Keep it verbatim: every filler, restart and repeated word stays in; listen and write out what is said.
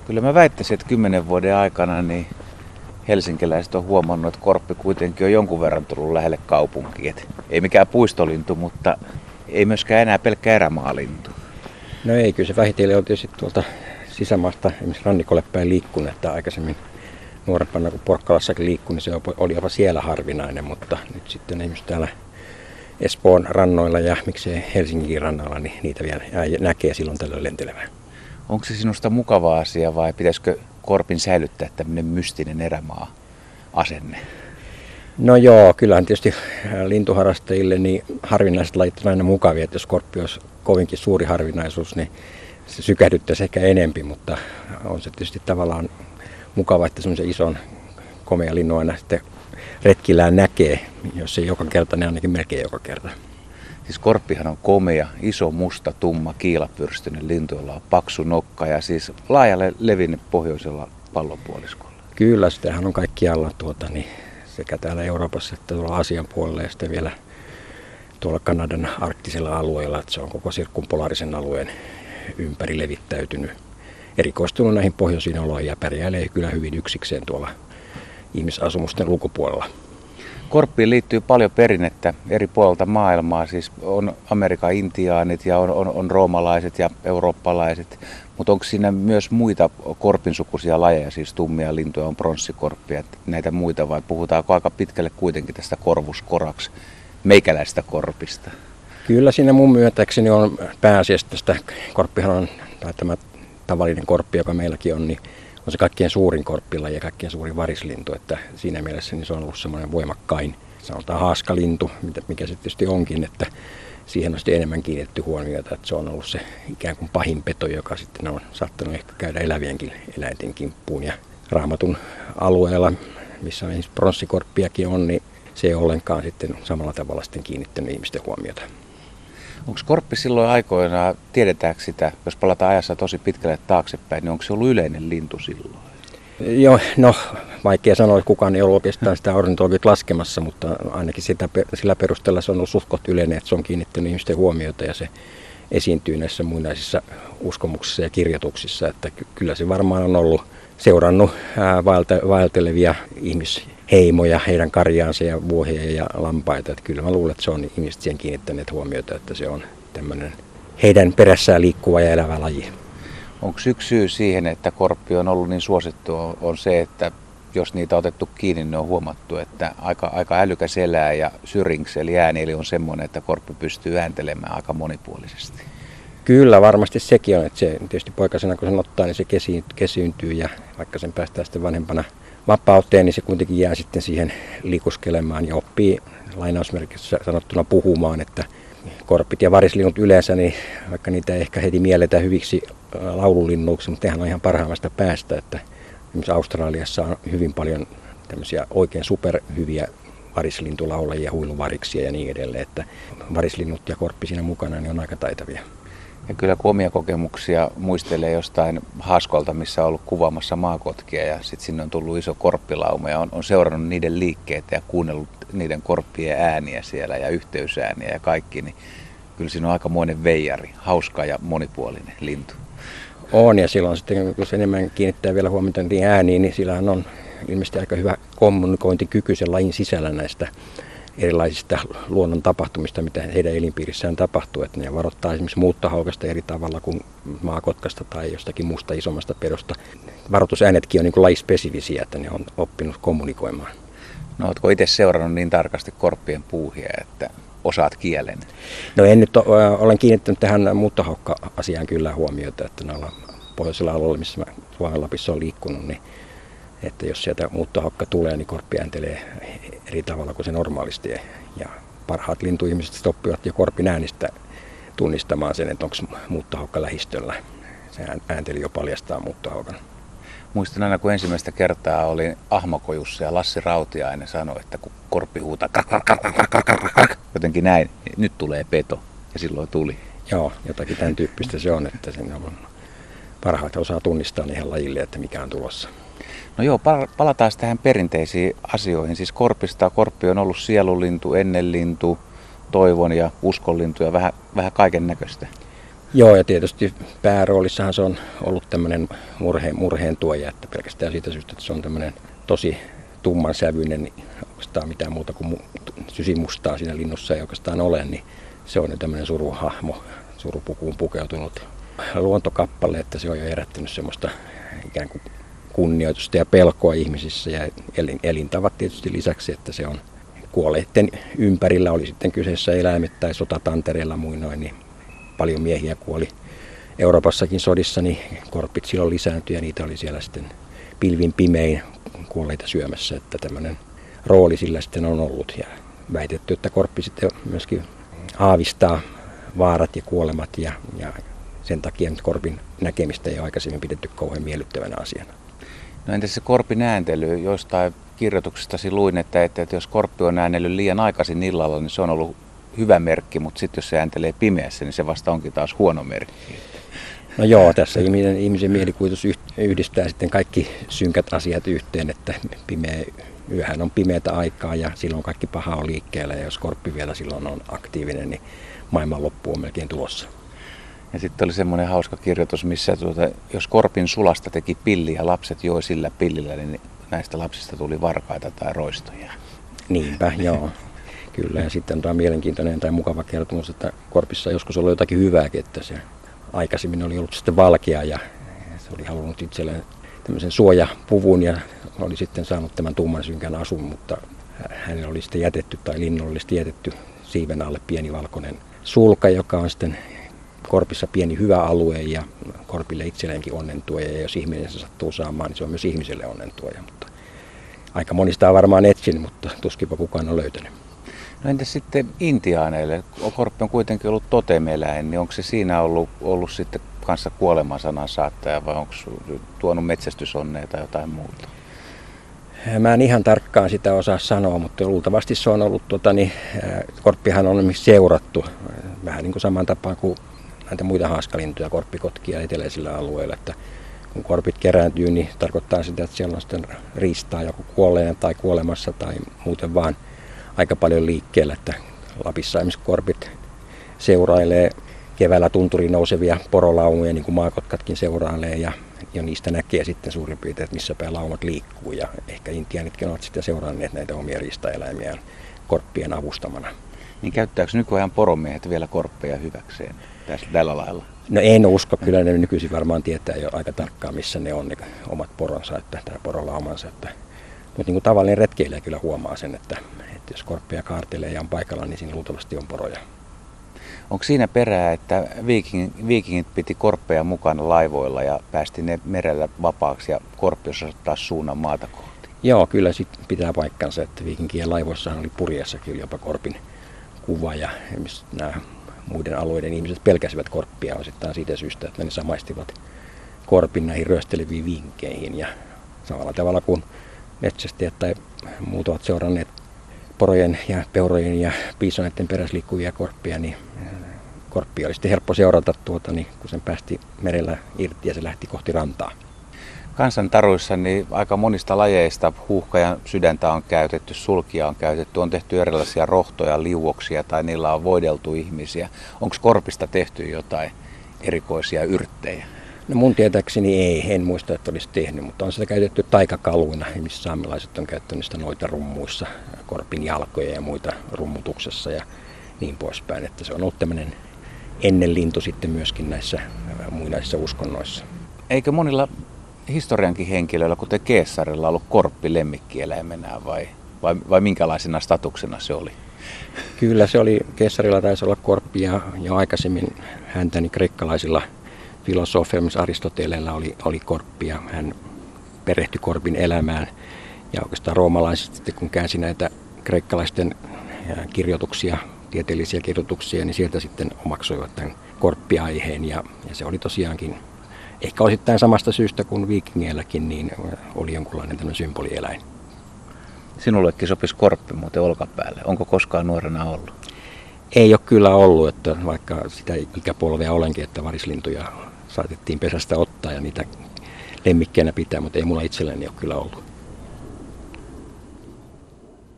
Kyllä mä väittäisin, että kymmenen vuoden aikana niin helsinkiläiset on huomannut, että korppi kuitenkin on jonkun verran tullut lähelle kaupunkia. Et ei mikään puistolintu, mutta ei myöskään enää pelkkä erämaalintu. No ei, kyllä se vähitellen on tietysti tuolta sisämaasta esimerkiksi rannikolle päin liikkunut, että aikaisemmin nuorempana kun Porkkalassakin liikkui, niin se oli jopa siellä harvinainen, mutta nyt sitten esimerkiksi täällä Espoon rannoilla ja miksei Helsingin rannalla, niin niitä vielä näkee silloin tällöin lentelevää. Onko se sinusta mukava asia vai pitäisikö korpin säilyttää tämmöinen mystinen erämaa-asenne? No joo, kyllähän tietysti lintuharrastajille niin harvinaiset lajit on aina mukavia, että jos korppi olisi kovinkin suuri harvinaisuus, niin se sykähdyttäisi ehkä enempi, mutta on se tietysti tavallaan mukava, että semmoisen ison komea linnun aina sitten retkillään näkee, jos ei joka kerta, niin ainakin melkein joka kerta. Siis korppihan on komea, iso, musta, tumma, kiilapyrstöinen lintu, jolla on paksu nokka ja siis laajalle levinnyt pohjoisella pallonpuoliskolla. Kyllä, sitähän on kaikkialla tuota, niin sekä täällä Euroopassa että tuolla Aasian puolella ja sitten vielä tuolla Kanadan arktisella alueella, että se on koko sirkumpolaarisen alueen ympäri levittäytynyt. Erikoistunut näihin pohjoisiin oloihin ja pärjäilee kyllä hyvin yksikseen tuolla ihmisasumusten ulkopuolella. Korppiin liittyy paljon perinnettä eri puolilta maailmaa, siis on Amerikan intiaanit ja on, on, on roomalaiset ja eurooppalaiset, mutta onko siinä myös muita korpinsukuisia lajeja, siis tummia lintuja, on pronssikorppia, näitä muita vai puhutaanko aika pitkälle kuitenkin tästä korvuskoraksi meikäläistä korpista? Kyllä siinä mun myötäkseni on pääasiassa tästä, korppihan on tämä tavallinen korppi, joka meilläkin on, niin on se kaikkien suurin korppilaji ja kaikkien suurin varislintu, että siinä mielessä niin se on ollut semmoinen voimakkain, sanotaan haaskalintu, mikä se tietysti onkin, että siihen on sitten enemmän kiinnitetty huomiota, että se on ollut se ikään kuin pahin peto, joka sitten on saattanut ehkä käydä elävienkin eläinten kimppuun. Ja Raamatun alueella, missä esimerkiksi pronssikorppiakin on, niin se ei ollenkaan sitten samalla tavalla sitten kiinnittänyt ihmisten huomiota. Onko korppi silloin aikoinaan, tiedetäänkö sitä, jos palataan ajassa tosi pitkälle taaksepäin, niin onko se ollut yleinen lintu silloin? Joo, no vaikea sanoa, että kukaan ei ollut oikeastaan sitä ornitologit laskemassa, mutta ainakin sitä, sillä perusteella se on ollut suht koht yleinen, että se on kiinnittänyt ihmisten huomiota ja se esiintyy näissä muinaisissa uskomuksissa ja kirjoituksissa, että kyllä se varmaan on ollut seurannut vaeltelevia ihmisheimoja, heidän karjaansa ja vuohia ja lampaita, että kyllä mä luulen, että se on ihmiset siihen kiinnittäneet huomiota, että se on tämmöinen heidän perässään liikkuva ja elävä laji. Onko yksi syy siihen, että korppi on ollut niin suosittu, on se, että jos niitä on otettu kiinni, niin on huomattu, että aika, aika älykäs elää ja syrinks eli ääni eli on semmoinen, että korppi pystyy ääntelemään aika monipuolisesti. Kyllä, varmasti sekin on, että se tietysti poikasena kun sen ottaa, niin se kesyyntyy ja vaikka sen päästään sitten vanhempana vapauteen, niin se kuitenkin jää sitten siihen liikuskelemaan ja oppii lainausmerkissä sanottuna puhumaan, että korppit ja varislinnut yleensä, niin vaikka niitä ei ehkä heti mielletä hyviksi laululinnuiksi, mutta nehän on ihan parhaimmasta päästä, että esimerkiksi Australiassa on hyvin paljon tämmöisiä oikein superhyviä varislintulaulajia, huiluvariksia ja niin edelleen, että varislinnut ja korppi siinä mukana niin on aika taitavia. Ja kyllä kun omia kokemuksia muistelee jostain haaskolta, missä on ollut kuvaamassa maakotkia ja sitten sinne on tullut iso korppilauma ja on, on seurannut niiden liikkeitä ja kuunnellut niiden korppien ääniä siellä ja yhteysääniä ja kaikki, niin kyllä siinä on aikamoinen veijari, hauska ja monipuolinen lintu. On ja silloin sitten, kun se enemmän kiinnittää vielä huomiota niihin ääniin, niin sillähän on ilmeisesti aika hyvä kommunikointikyky sen lajin sisällä näistä erilaisista luonnon tapahtumista, mitä heidän elinpiirissään tapahtuu. Että ne varoittaa esimerkiksi muuttohaukasta eri tavalla kuin maakotkasta tai jostakin muusta isommasta pedosta. Varoitusäänetkin on niin kuin lajispesifisiä, että ne on oppinut kommunikoimaan. No ootko itse seurannut niin tarkasti korppien puuhia, että osaat kielen? No en nyt ole, olen kiinnittänyt tähän muuttohaukka-asiaan kyllä huomiota, että näillä pohjoisilla alueilla, missä mä Suomen Lapissa olen liikkunut, niin että jos sieltä muuttohaukka tulee, niin korppi ääntelee eri tavalla kuin se normaalisti. Ja parhaat lintuihmiset oppivat jo korpin äänistä tunnistamaan sen, että onko muuttohaukka lähistöllä. Se äänteli jo paljastaa muuttohaukan. Muistan aina, kun ensimmäistä kertaa olin Ahmakojussa ja Lassi Rautiainen sanoi, että kun korppi huutaa jotenkin näin, niin nyt tulee peto. Ja silloin tuli. Joo, jotakin tämän tyyppistä se on, että sen on parhaiten osaa tunnistaa niihin lajille, että mikä on tulossa. No joo, palataan tähän perinteisiin asioihin. Siis korpista, korppi on ollut sielulintu, ennenlintu, toivon ja uskonlintu ja vähän, vähän kaiken näköistä. Joo, ja tietysti pääroolissahan se on ollut tämmöinen murheen, murheen tuoja, että pelkästään siitä syystä, että se on tämmöinen tosi tumman sävyinen, niin oikeastaan mitään muuta kuin mu- sysimustaa siinä linnussa ei oikeastaan ole, niin se on tämmöinen suruhahmo, surupukuun pukeutunut luontokappale, että se on jo herättänyt semmoista ikään kuin kunnioitusta ja pelkoa ihmisissä ja elin, elintavat tietysti lisäksi, että se on kuolleiden ympärillä, oli sitten kyseessä eläimet tai sotatantereilla muinoin, niin paljon miehiä kuoli Euroopassakin sodissa, niin korpit silloin lisääntyi ja niitä oli siellä sitten pilvin pimein kuolleita syömässä, että tämmöinen rooli sillä sitten on ollut ja väitetty, että korppi sitten myöskin aavistaa vaarat ja kuolemat ja, ja sen takia korpin näkemistä ei ole aikaisemmin pidetty kauhean miellyttävänä asiana. No entäs se korpin ääntely? Jostain kirjoituksestasi luin, että, että, että jos korppi on äänellyt liian aikaisin illalla, niin se on ollut hyvä merkki, mutta sitten jos se ääntelee pimeässä, niin se vasta onkin taas huono merkki. No joo, tässä ihmisen, ihmisen mielikuvitus yhdistää sitten kaikki synkät asiat yhteen, että pimeä, yöhän on pimeätä aikaa ja silloin kaikki paha on liikkeellä ja jos korppi vielä silloin on aktiivinen, niin maailmanloppu on melkein tulossa. Ja sitten oli semmoinen hauska kirjoitus, missä tuota, jos korpin sulasta teki pilliä ja lapset joi sillä pillillä, niin näistä lapsista tuli varkaita tai roistoja. Niinpä, joo. Kyllä, ja sitten on tämä mielenkiintoinen tai mukava kertomus, että korpissa joskus oli jotakin hyvääkin, että se aikaisemmin oli ollut sitten valkea ja se oli halunnut itselleen tämmöisen suojapuvun ja oli sitten saanut tämän tumman synkän asun, mutta hänellä oli sitten jätetty tai linnulle oli sitten jätetty siiven alle pieni valkoinen sulka, joka on sitten korpissa pieni hyvä alue ja korpille itselleenkin onnentuoja ja jos ihminen se sattuu saamaan, niin se on myös ihmiselle onnentuoja, mutta aika monista on varmaan etsinyt, mutta tuskinpa kukaan on löytänyt. No entäs sitten intiaaneille? Korppi on kuitenkin ollut totemeläin, niin onko se siinä ollut, ollut sitten kanssa kuolemansanan saattaja vai onko tuonut metsästysonnea tai jotain muuta? Mä en ihan tarkkaan sitä osaa sanoa, mutta luultavasti se on ollut, tuota, niin, korppihan on seurattu vähän niin kuin saman tapaan kuin näitä muita haaskalintuja, korppikotkia eteläisillä alueilla, että kun korpit kerääntyy, niin tarkoittaa sitä, että siellä on sitten riistaa joku kuolleena tai kuolemassa tai muuten vaan aika paljon liikkeellä, että Lapissa esimerkiksi korpit seurailee keväällä tunturiin nousevia porolaumoja, niin kuin maakotkatkin seurailee, ja, ja niistä näkee sitten suurin piirtein, että missä päin laumat liikkuu, ja ehkä intiaanitkin ovat sitten seuranneet näitä omia riistaeläimiään korppien avustamana. Niin käyttääkö nykyajan poromiehet vielä korppeja hyväkseen tässä, tällä lailla? No en usko, kyllä ne nykyisin varmaan tietää jo aika tarkkaan, missä ne on ne omat poronsa, että, tai porolaumansa, että mutta niin kuin tavallinen retkeilijä kyllä huomaa sen, että, että jos korppia kaartelee ja on paikalla, niin siinä luultavasti on poroja. Onko siinä perää, että viiking, viikingit piti korppeja mukana laivoilla ja päästi ne merellä vapaaksi ja korppi osoittaa suunnan maata kohti? Joo, kyllä sit pitää paikkansa, että viikinkien laivoissahan oli purjeessakin jopa korpin kuva ja nämä muiden alueiden ihmiset pelkäsivät korppia osittain siitä syystä, että ne samaistivat korpin näihin ryösteleviin viikinkeihin ja samalla tavalla kuin metsästäjät tai muut ovat seuranneet porojen ja peurojen ja piisoneiden perässä liikkuvia korppia, niin korppia oli sitten helppo seurata tuota, niin kun sen päästi merellä irti ja se lähti kohti rantaa. Kansantaruissa niin aika monista lajeista huuhkajan sydäntä on käytetty, sulkia on käytetty, on tehty erilaisia rohtoja, liuoksia tai niillä on voideltu ihmisiä. Onko korpista tehty jotain erikoisia yrttejä? No mun tietääkseni ei, en muista, että olisi tehnyt, mutta on sitä käytetty taikakaluina, missä saamelaiset on käyttänyt sitä noita rummuissa, korpin jalkoja ja muita rummutuksessa ja niin poispäin. Että se on ollut tämmöinen ennenlintu sitten myöskin näissä muinaisissa uskonnoissa. Eikö monilla historiankin henkilöillä, kuten keesarilla, ollut korppi lemmikkieläimenä vai, vai, vai minkälaisena statuksena se oli? Kyllä se oli, keesarilla taisi olla korppi ja jo aikaisemmin häntä niin kreikkalaisilla filosofeilla, Aristoteleella oli, oli korppi ja hän perehtyi korpin elämään. Ja oikeastaan roomalaiset sitten kun käänsi näitä kreikkalaisten kirjoituksia, tieteellisiä kirjoituksia, niin sieltä sitten omaksuivat tämän korppiaiheen. Ja, ja se oli tosiaankin, ehkä osittain samasta syystä kuin viikingeilläkin, niin oli jonkunlainen tämmöinen symbolieläin. Sinullekin sopisi korppi muuten olkapäälle. Onko koskaan nuorena ollut? Ei ole kyllä ollut, että vaikka sitä ikäpolvea olenkin, että varislintuja saatettiin pesästä ottaa ja niitä lemmikkeinä pitää, mutta ei mulla itselläni ole kyllä ollut.